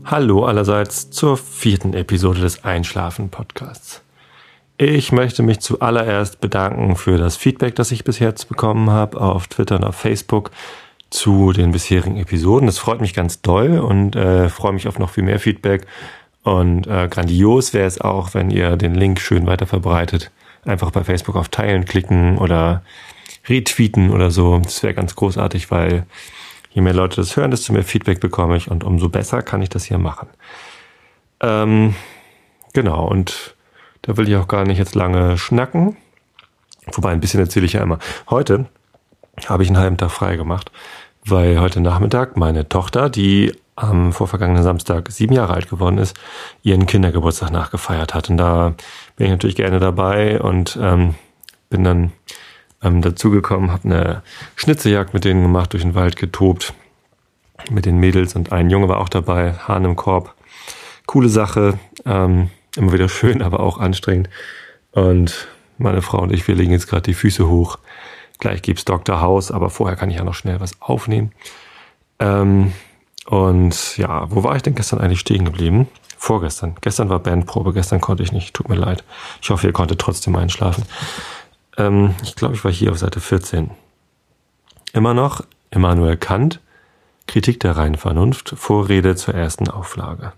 Hallo allerseits zur 4. Episode des Einschlafen-Podcasts. Ich möchte mich zuallererst bedanken für das Feedback, das ich bis jetzt bekommen habe auf Twitter und auf Facebook zu den bisherigen Episoden. Das freut mich ganz doll und freue mich auf noch viel mehr Feedback. Und grandios wäre es auch, wenn ihr den Link schön weiter verbreitet. Einfach bei Facebook auf Teilen klicken oder retweeten oder so. Das wäre ganz großartig, weil je mehr Leute das hören, desto mehr Feedback bekomme ich und umso besser kann ich das hier machen. Genau, und da will ich auch gar nicht jetzt lange schnacken. Wobei, ein bisschen erzähle ich ja immer. Heute habe ich einen halben Tag frei gemacht, weil heute Nachmittag meine Tochter, die am vorvergangenen Samstag 7 Jahre alt geworden ist, ihren Kindergeburtstag nachgefeiert hat. Und da bin ich natürlich gerne dabei und bin dann dazugekommen, habe eine Schnitzeljagd mit denen gemacht, durch den Wald getobt mit den Mädels und ein Junge war auch dabei, Hahn im Korb. Coole Sache, immer wieder schön, aber auch anstrengend. Und meine Frau und ich, wir legen jetzt gerade die Füße hoch. Gleich gibt's Dr. House, aber vorher kann ich ja noch schnell was aufnehmen. Und ja, wo war ich denn gestern eigentlich stehen geblieben? Vorgestern. Gestern war Bandprobe, gestern konnte ich nicht, tut mir leid. Ich hoffe, ihr konntet trotzdem einschlafen. Ich glaube, ich war hier auf Seite 14. Immer noch Immanuel Kant, Kritik der reinen Vernunft, Vorrede zur ersten Auflage.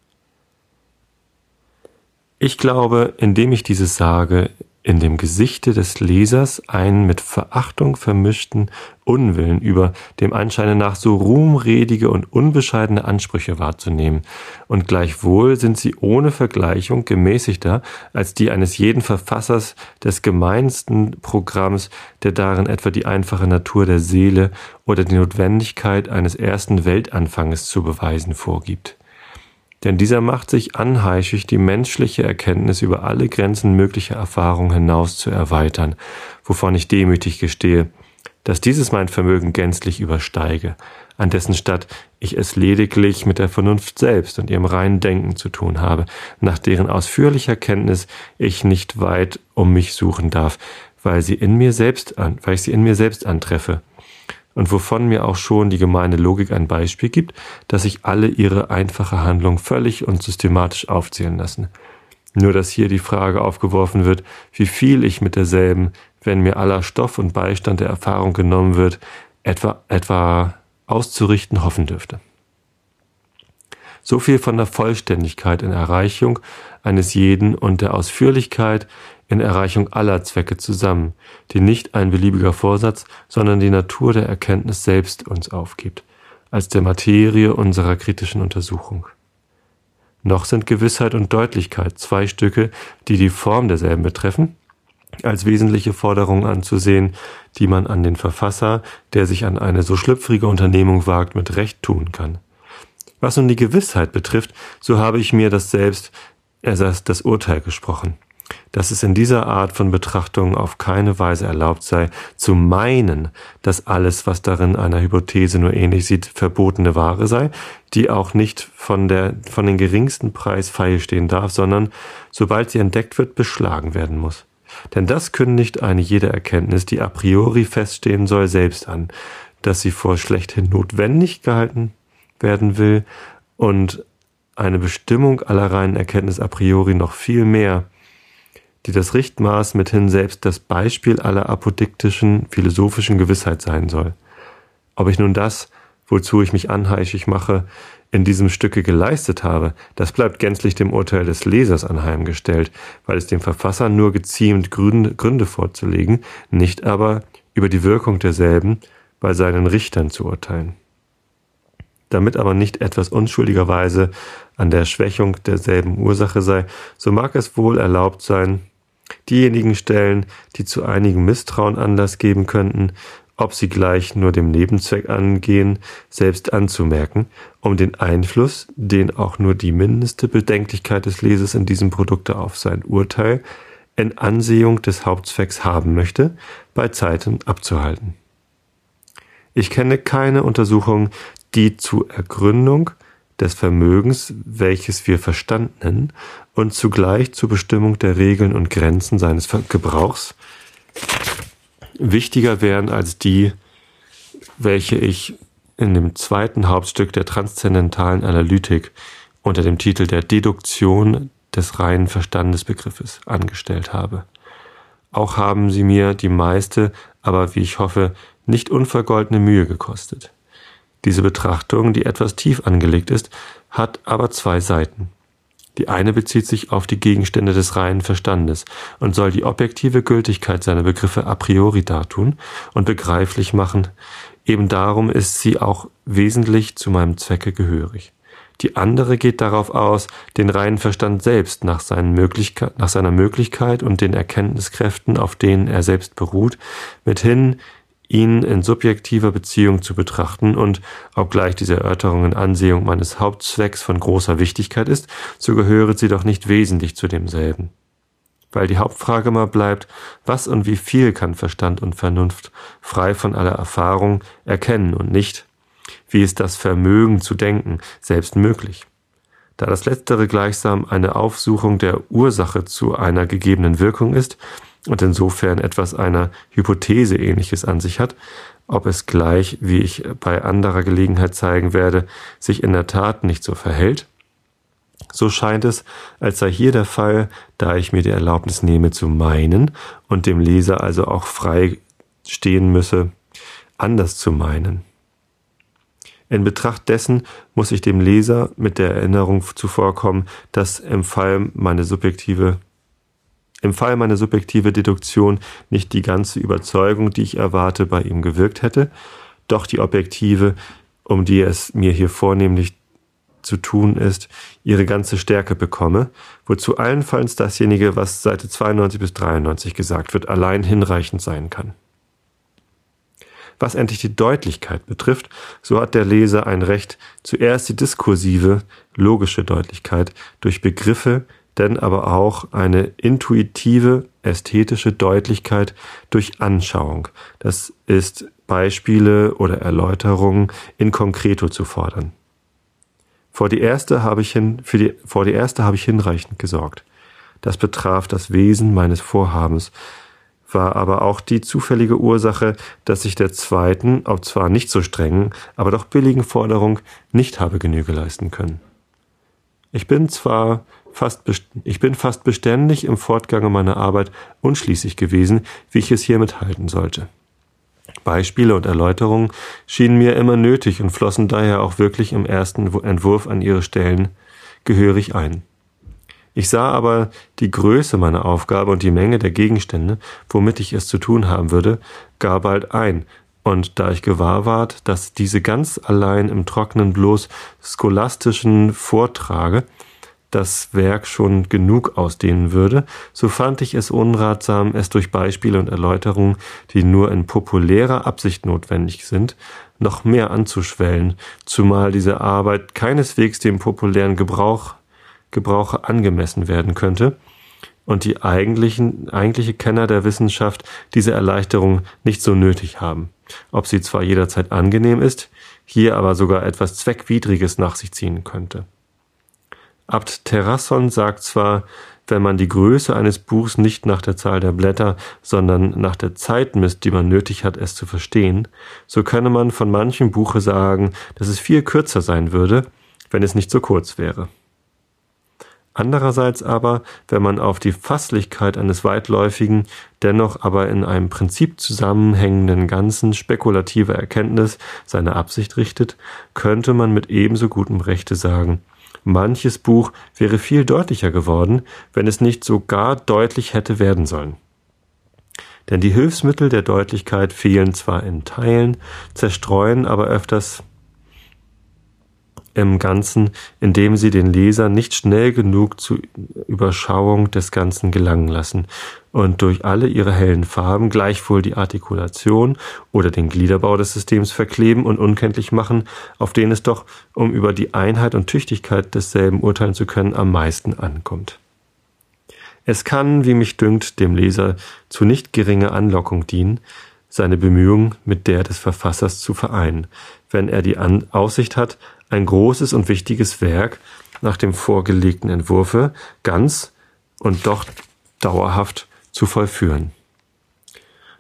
Ich glaube, indem ich dieses sage, in dem Gesichte des Lesers einen mit Verachtung vermischten Unwillen über dem Anscheine nach so ruhmredige und unbescheidene Ansprüche wahrzunehmen, und gleichwohl sind sie ohne Vergleichung gemäßigter als die eines jeden Verfassers des gemeinsten Programms, der darin etwa die einfache Natur der Seele oder die Notwendigkeit eines ersten Weltanfanges zu beweisen vorgibt. Denn dieser macht sich anheischig, die menschliche Erkenntnis über alle Grenzen möglicher Erfahrung hinaus zu erweitern, wovon ich demütig gestehe, dass dieses mein Vermögen gänzlich übersteige, an dessen statt ich es lediglich mit der Vernunft selbst und ihrem reinen Denken zu tun habe, nach deren ausführlicher Kenntnis ich nicht weit um mich suchen darf, weil ich sie in mir selbst antreffe. Und wovon mir auch schon die gemeine Logik ein Beispiel gibt, dass sich alle ihre einfache Handlung völlig und systematisch aufzählen lassen. Nur dass hier die Frage aufgeworfen wird, wie viel ich mit derselben, wenn mir aller Stoff und Beistand der Erfahrung genommen wird, etwa auszurichten hoffen dürfte. So viel von der Vollständigkeit in Erreichung eines jeden und der Ausführlichkeit in Erreichung aller Zwecke zusammen, die nicht ein beliebiger Vorsatz, sondern die Natur der Erkenntnis selbst uns aufgibt, als der Materie unserer kritischen Untersuchung. Noch sind Gewissheit und Deutlichkeit 2 Stücke, die die Form derselben betreffen, als wesentliche Forderungen anzusehen, die man an den Verfasser, der sich an eine so schlüpfrige Unternehmung wagt, mit Recht tun kann. Was nun die Gewissheit betrifft, so habe ich mir das Urteil gesprochen, dass es in dieser Art von Betrachtung auf keine Weise erlaubt sei, zu meinen, dass alles, was darin einer Hypothese nur ähnlich sieht, verbotene Ware sei, die auch nicht von den geringsten Preis feilstehen darf, sondern, sobald sie entdeckt wird, beschlagen werden muss. Denn das kündigt eine jede Erkenntnis, die a priori feststehen soll, selbst an, dass sie vor schlechthin notwendig gehalten werden will und eine Bestimmung aller reinen Erkenntnis a priori noch viel mehr, die das Richtmaß mithin selbst das Beispiel aller apodiktischen, philosophischen Gewissheit sein soll. Ob ich nun das, wozu ich mich anheischig mache, in diesem Stücke geleistet habe, das bleibt gänzlich dem Urteil des Lesers anheimgestellt, weil es dem Verfasser nur geziemt, Gründe vorzulegen, nicht aber über die Wirkung derselben bei seinen Richtern zu urteilen. Damit aber nicht etwas unschuldigerweise an der Schwächung derselben Ursache sei, so mag es wohl erlaubt sein, diejenigen Stellen, die zu einigem Misstrauen Anlass geben könnten, ob sie gleich nur dem Nebenzweck angehen, selbst anzumerken, um den Einfluss, den auch nur die mindeste Bedenklichkeit des Lesers in diesem Produkte auf sein Urteil in Ansehung des Hauptzwecks haben möchte, bei Zeiten abzuhalten. Ich kenne keine Untersuchung, die zur Ergründung des Vermögens, welches wir Verstand nennen, und zugleich zur Bestimmung der Regeln und Grenzen seines Gebrauchs wichtiger wären als die, welche ich in dem zweiten Hauptstück der transzendentalen Analytik unter dem Titel der Deduktion des reinen Verstandesbegriffes angestellt habe. Auch haben sie mir die meiste, aber wie ich hoffe, nicht unvergoldene Mühe gekostet. Diese Betrachtung, die etwas tief angelegt ist, hat aber zwei Seiten. Die eine bezieht sich auf die Gegenstände des reinen Verstandes und soll die objektive Gültigkeit seiner Begriffe a priori dartun und begreiflich machen. Eben darum ist sie auch wesentlich zu meinem Zwecke gehörig. Die andere geht darauf aus, den reinen Verstand selbst nach seiner Möglichkeit und den Erkenntniskräften, auf denen er selbst beruht, mithin ihn in subjektiver Beziehung zu betrachten und, obgleich diese Erörterung in Ansehung meines Hauptzwecks von großer Wichtigkeit ist, so gehöret sie doch nicht wesentlich zu demselben. Weil die Hauptfrage immer bleibt, was und wie viel kann Verstand und Vernunft frei von aller Erfahrung erkennen und nicht, wie ist das Vermögen zu denken selbst möglich? Da das Letztere gleichsam eine Aufsuchung der Ursache zu einer gegebenen Wirkung ist und insofern etwas einer Hypothese Ähnliches an sich hat, ob es gleich, wie ich bei anderer Gelegenheit zeigen werde, sich in der Tat nicht so verhält, so scheint es, als sei hier der Fall, da ich mir die Erlaubnis nehme zu meinen und dem Leser also auch frei stehen müsse, anders zu meinen. In Betracht dessen muss ich dem Leser mit der Erinnerung zuvorkommen, dass im Fall meine subjektive Deduktion nicht die ganze Überzeugung, die ich erwarte, bei ihm gewirkt hätte, doch die objektive, um die es mir hier vornehmlich zu tun ist, ihre ganze Stärke bekomme, wozu allenfalls dasjenige, was Seite 92 bis 93 gesagt wird, allein hinreichend sein kann. Was endlich die Deutlichkeit betrifft, so hat der Leser ein Recht, zuerst die diskursive, logische Deutlichkeit durch Begriffe, denn aber auch eine intuitive, ästhetische Deutlichkeit durch Anschauung, das ist Beispiele oder Erläuterungen in concreto zu fordern. Vor die erste habe ich hinreichend gesorgt. Das betraf das Wesen meines Vorhabens, war aber auch die zufällige Ursache, dass ich der zweiten, ob zwar nicht so strengen, aber doch billigen Forderung nicht habe Genüge leisten können. Ich bin fast beständig im Fortgange meiner Arbeit unschließig gewesen, wie ich es hiermit halten sollte. Beispiele und Erläuterungen schienen mir immer nötig und flossen daher auch wirklich im ersten Entwurf an ihre Stellen gehörig ein. Ich sah aber die Größe meiner Aufgabe und die Menge der Gegenstände, womit ich es zu tun haben würde, gar bald ein, und da ich gewahr ward, dass diese ganz allein im Trockenen bloß scholastischen Vortrage das Werk schon genug ausdehnen würde, so fand ich es unratsam, es durch Beispiele und Erläuterungen, die nur in populärer Absicht notwendig sind, noch mehr anzuschwellen, zumal diese Arbeit keineswegs dem populären Gebrauche angemessen werden könnte und die eigentliche Kenner der Wissenschaft diese Erleichterung nicht so nötig haben, ob sie zwar jederzeit angenehm ist, hier aber sogar etwas Zweckwidriges nach sich ziehen könnte. Abt Terrasson sagt zwar, wenn man die Größe eines Buchs nicht nach der Zahl der Blätter, sondern nach der Zeit misst, die man nötig hat, es zu verstehen, so könne man von manchem Buche sagen, dass es viel kürzer sein würde, wenn es nicht so kurz wäre. Andererseits aber, wenn man auf die Fasslichkeit eines weitläufigen, dennoch aber in einem Prinzip zusammenhängenden Ganzen spekulativer Erkenntnis seine Absicht richtet, könnte man mit ebenso gutem Rechte sagen, manches Buch wäre viel deutlicher geworden, wenn es nicht so gar deutlich hätte werden sollen. Denn die Hilfsmittel der Deutlichkeit fehlen zwar in Teilen, zerstreuen aber öfters im Ganzen, indem sie den Leser nicht schnell genug zur Überschauung des Ganzen gelangen lassen und durch alle ihre hellen Farben gleichwohl die Artikulation oder den Gliederbau des Systems verkleben und unkenntlich machen, auf den es doch, um über die Einheit und Tüchtigkeit desselben urteilen zu können, am meisten ankommt. Es kann, wie mich dünkt, dem Leser zu nicht geringer Anlockung dienen, seine Bemühungen mit der des Verfassers zu vereinen, wenn er die Aussicht hat, ein großes und wichtiges Werk nach dem vorgelegten Entwurfe ganz und doch dauerhaft zu vollführen.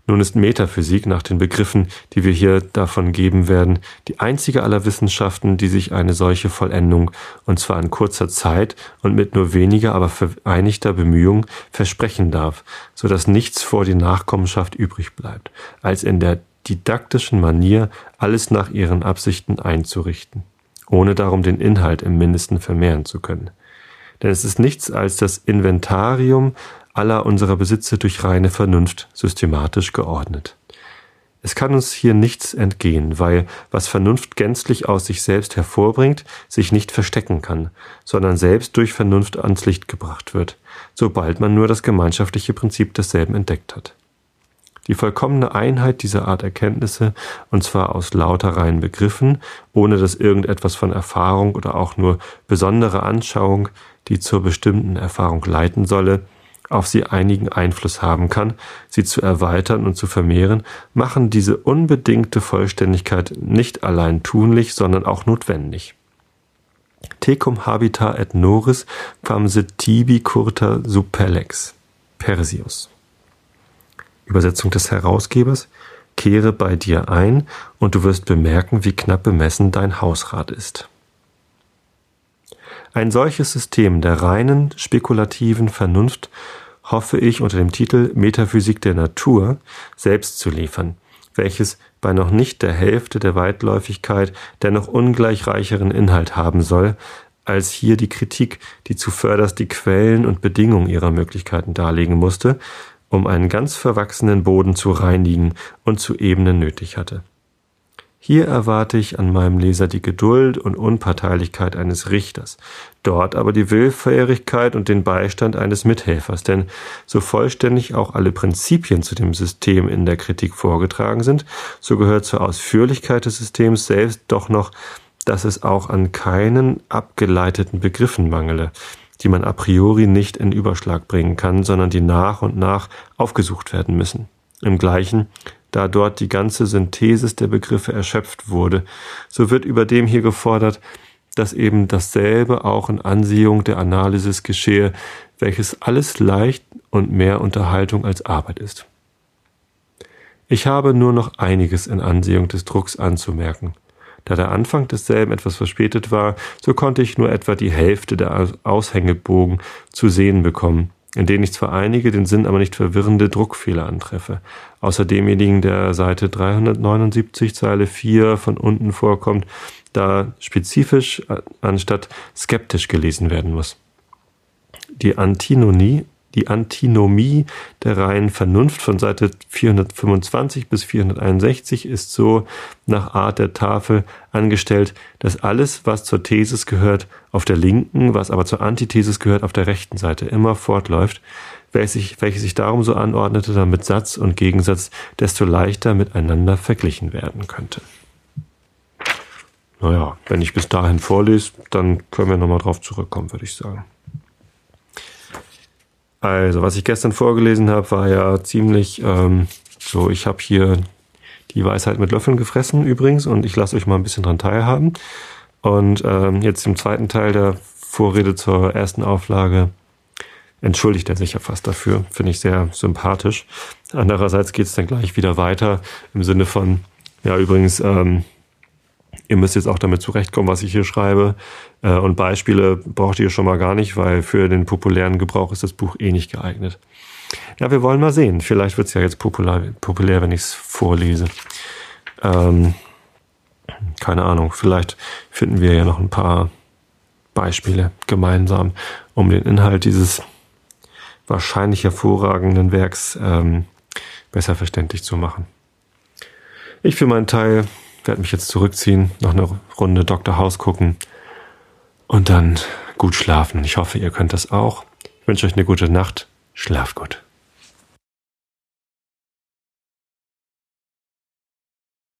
Nun ist Metaphysik nach den Begriffen, die wir hier davon geben werden, die einzige aller Wissenschaften, die sich eine solche Vollendung, und zwar in kurzer Zeit und mit nur weniger, aber vereinigter Bemühung, versprechen darf, so dass nichts vor die Nachkommenschaft übrig bleibt, als in der didaktischen Manier alles nach ihren Absichten einzurichten, ohne darum den Inhalt im Mindesten vermehren zu können. Denn es ist nichts als das Inventarium aller unserer Besitze durch reine Vernunft systematisch geordnet. Es kann uns hier nichts entgehen, weil was Vernunft gänzlich aus sich selbst hervorbringt, sich nicht verstecken kann, sondern selbst durch Vernunft ans Licht gebracht wird, sobald man nur das gemeinschaftliche Prinzip desselben entdeckt hat. Die vollkommene Einheit dieser Art Erkenntnisse, und zwar aus lauter reinen Begriffen, ohne dass irgendetwas von Erfahrung oder auch nur besondere Anschauung, die zur bestimmten Erfahrung leiten solle, auf sie einigen Einfluss haben kann, sie zu erweitern und zu vermehren, machen diese unbedingte Vollständigkeit nicht allein tunlich, sondern auch notwendig. Tecum habita et noris quam sit tibi curta suppellex. Persius. Übersetzung des Herausgebers: Kehre bei dir ein, und du wirst bemerken, wie knapp bemessen dein Hausrat ist. Ein solches System der reinen, spekulativen Vernunft hoffe ich unter dem Titel Metaphysik der Natur selbst zu liefern, welches bei noch nicht der Hälfte der Weitläufigkeit dennoch ungleich reicheren Inhalt haben soll, als hier die Kritik, die zuvörderst die Quellen und Bedingungen ihrer Möglichkeiten darlegen musste, um einen ganz verwachsenen Boden zu reinigen und zu ebnen nötig hatte. Hier erwarte ich an meinem Leser die Geduld und Unparteilichkeit eines Richters, dort aber die Willfährigkeit und den Beistand eines Mithelfers, denn so vollständig auch alle Prinzipien zu dem System in der Kritik vorgetragen sind, so gehört zur Ausführlichkeit des Systems selbst doch noch, dass es auch an keinen abgeleiteten Begriffen mangele, die man a priori nicht in Überschlag bringen kann, sondern die nach und nach aufgesucht werden müssen. Im Gleichen, da dort die ganze Synthesis der Begriffe erschöpft wurde, so wird überdem hier gefordert, dass eben dasselbe auch in Ansehung der Analysis geschehe, welches alles leicht und mehr Unterhaltung als Arbeit ist. Ich habe nur noch einiges in Ansehung des Drucks anzumerken. Da der Anfang desselben etwas verspätet war, so konnte ich nur etwa die Hälfte der Aushängebogen zu sehen bekommen, in denen ich zwar einige, den Sinn aber nicht verwirrende Druckfehler antreffe, außer demjenigen, der Seite 379, Zeile 4 von unten vorkommt, da spezifisch anstatt skeptisch gelesen werden muss. Die Antinomie der reinen Vernunft von Seite 425 bis 461 ist so nach Art der Tafel angestellt, dass alles, was zur Thesis gehört, auf der linken, was aber zur Antithesis gehört, auf der rechten Seite immer fortläuft, welche sich darum so anordnete, damit Satz und Gegensatz desto leichter miteinander verglichen werden könnte. Naja, wenn ich bis dahin vorlese, dann können wir nochmal drauf zurückkommen, würde ich sagen. Also, was ich gestern vorgelesen habe, war ja ziemlich so, ich habe hier die Weisheit mit Löffeln gefressen übrigens und ich lasse euch mal ein bisschen dran teilhaben. Und jetzt im zweiten Teil der Vorrede zur ersten Auflage entschuldigt er sich ja fast dafür, finde ich sehr sympathisch. Andererseits geht es dann gleich wieder weiter im Sinne von, ja übrigens, ihr müsst jetzt auch damit zurechtkommen, was ich hier schreibe. Und Beispiele braucht ihr schon mal gar nicht, weil für den populären Gebrauch ist das Buch eh nicht geeignet. Ja, wir wollen mal sehen. Vielleicht wird es ja jetzt populär, wenn ich es vorlese. Keine Ahnung, vielleicht finden wir ja noch ein paar Beispiele gemeinsam, um den Inhalt dieses wahrscheinlich hervorragenden Werks besser verständlich zu machen. Ich für meinen Teil werde mich jetzt zurückziehen, noch eine Runde Dr. House gucken und dann gut schlafen. Ich hoffe, ihr könnt das auch. Ich wünsche euch eine gute Nacht. Schlaft gut.